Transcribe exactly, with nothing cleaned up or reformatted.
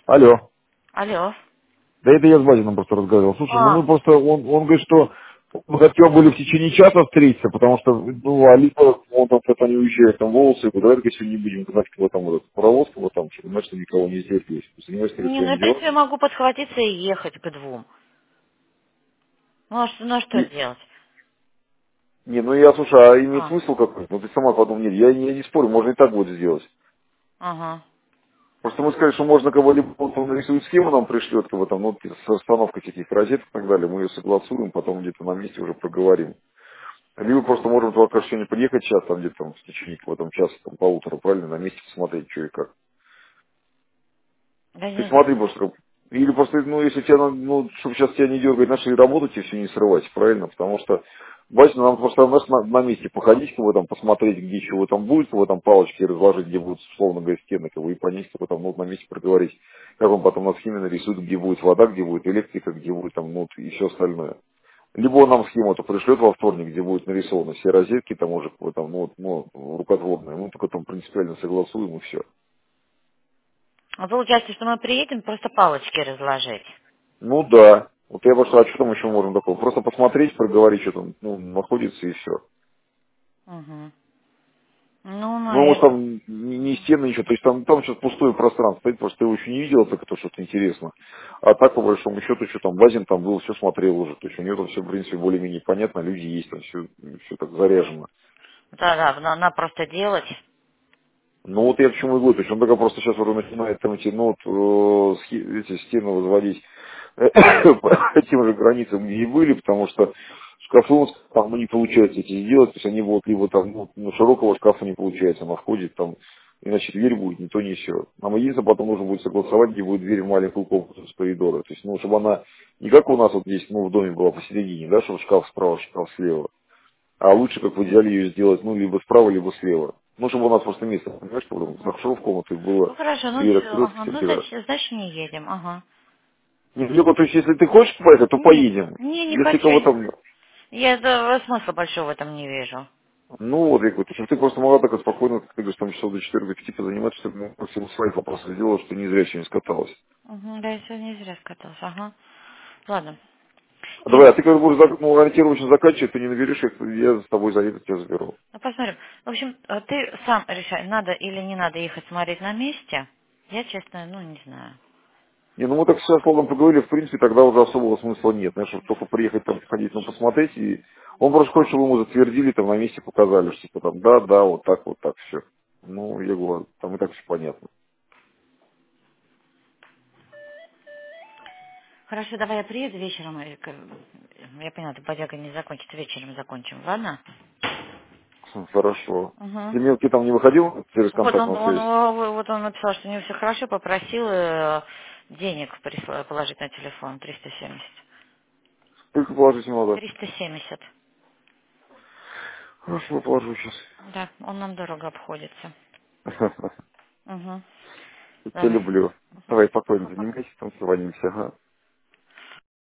Алло. Алло. Да это я с Базином просто разговаривал. Слушай, ну мы А, просто, он, он говорит, что мы хотели были в течение часа встретиться, потому что, ну, а либо он там кто-то не уезжает, там волосы, говорит, давай только сегодня не будем знать, кого там, вот, этот паровоз, кого там, что, знаешь, что никого не здесь есть. Занимайся не, ну своими я, в принципе, делами. могу подхватиться и ехать к двум. Ну, а что, ну, а что И, делать? не, ну я, слушай, а имеет А, смысл какой-то? Ну ты сама подумай, нет, я, я не спорю, можно и так будет сделать. ага. Просто мы сказали, что можно кого-либо, вот он нарисует схему, нам пришлет, кого там, ну, с расстановкой каких розеток и так далее, мы ее согласуем, потом где-то на месте уже проговорим. Либо просто можем туда, конечно, сегодня приехать час, там где-то там, в течение в этом часа, там, полутора, правильно, на месте посмотреть, что и как. Да Ты не смотри знаю. просто, или просто, ну, если тебя, надо, ну, чтобы сейчас тебя не дергать, наши работу тебе все не срывать, правильно, потому что, бачно, нам просто знаешь, на, на месте походить, кого там, посмотреть, где чего там будет, кого там палочки разложить, где будут, условно говоря, стены, кого и понять, кого там, ну, на месте проговорить, как он потом на схеме нарисует, где будет вода, где будет электрика, где будет там, ну, и все остальное. Либо он нам схему эту пришлет во вторник, где будет нарисованы все розетки, там уже какой там, ну, вот, ну, рукотворные. Мы только там принципиально согласуем и все. А получается, что мы приедем просто палочки разложить. Ну да. Вот я пошла, а что там еще можем такого? Просто посмотреть, проговорить, что там ну, находится и все. Угу. Ну, Ну, может, наверное. там не, не стены, ничего. То есть там, там сейчас пустое пространство стоит, просто ты его еще не видел, только то что-то интересно. А так, по большому счету, что там, Базин там был, все смотрел уже. То есть у него там все, в принципе, более-менее понятно, люди есть, там все, все так заряжено. Да-да, надо просто делать. Ну вот я к чему и говорю, то есть он только просто сейчас уже начинает там эти, ну, вот, э, схи- эти стены возводить по тем же границам, где и были, потому что шкафы там ну, не получается эти сделать, то есть они вот либо там, ну, ну, широкого шкафа не получается, она входит там, иначе дверь будет не то, не все. Нам единственное потом нужно будет согласовать, где будет дверь в маленькую комнату с коридора, то есть, ну, чтобы она не как у нас вот здесь, ну, в доме была посередине, да, чтобы шкаф справа, шкаф слева, а лучше, как в идеале, ее сделать, ну, либо справа, либо слева. Ну, чтобы у нас просто место, понимаешь, чтобы зашел в комнату и было Ну, хорошо, ну дверь все. открылась Ага. все Ну, всегда. значит, значит, не едем. Ага. Нет, Люба, то есть, если ты хочешь поехать, то Не, поедем. не, не Если хочу. кого там, Я этого смысла большого в этом не вижу. ну, вот, я говорю, то есть, ты просто могла так спокойно, как ты говоришь, там часов до четырех, до пяти позаниматься, чтобы ну, по всему своих вопросов сделала, что не зря еще не скаталась. Угу, да, я сегодня не зря скатался. Ага. Ладно. А Не, давай, а ты когда будешь зак- ну, ориентировочно заканчивать, ты не наберешь их, я с тобой заеду, тебя заберу. ну, посмотрим. В общем, э, ты сам решай, надо или не надо ехать смотреть на месте. Я, честно, ну, не знаю. Не, ну мы так сейчас словом поговорили, в принципе, тогда уже особого смысла нет. Знаешь, чтобы только приехать там, ходить, ну, посмотреть, и он просто хочет, чтобы ему затвердили, там, на месте показали, что типа там, да, да, вот так, вот так, все. Ну, я говорю, там и так все понятно. Хорошо, давай я приеду вечером. и к- Я поняла, ты бодяга не закончит, вечером закончим, ладно? Хм, Хорошо. Угу. Ты мелкий там не выходил через Вот он, контактную он, связь? э, вот он написал, что у него все хорошо, попросил э, денег присла- положить на телефон, триста семьдесят. Только положить надо. триста семьдесят. Хорошо, положу сейчас. Да, он нам дорого обходится. Угу. Я тебя Давай. люблю. Угу. Давай спокойно Пока-пока. занимайся, там созвонимся. Ага.